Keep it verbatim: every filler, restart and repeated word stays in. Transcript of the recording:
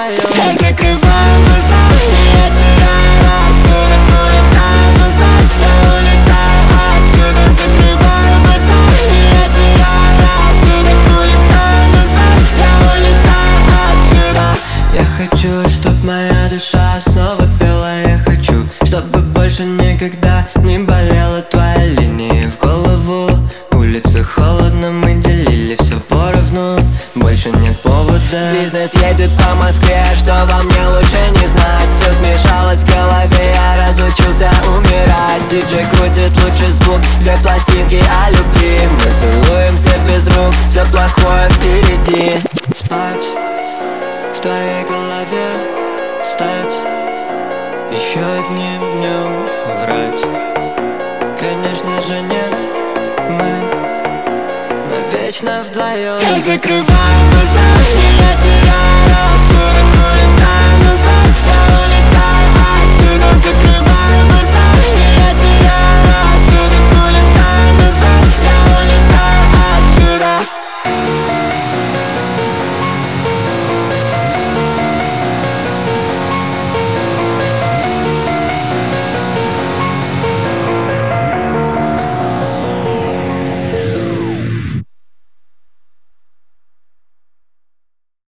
вдвоем. Я закрываю глаза, и я теряю рассудок. Улетаю назад, я улетаю отсюда. Закрываю глаза, и я теряю рассудок. Улетаю назад, я улетаю отсюда. Я хочу, чтоб моя душа снова пела. Я хочу, чтобы больше никогда не болела твоя линия в голову. Улица холодно, мы делили все поровну. Больше нет повода. Бизнес едет по Москве, что во мне лучше не знать. Все смешалось в голове, я разучился умирать. Диджей крутит лучший звук, две пластинки о любви. Мы целуемся без рук, все плохое впереди. Спать в твоей голове, стать еще одним днем, врать. Конечно же нет, мы навечно вдвоем. Я закрываю глаза, и я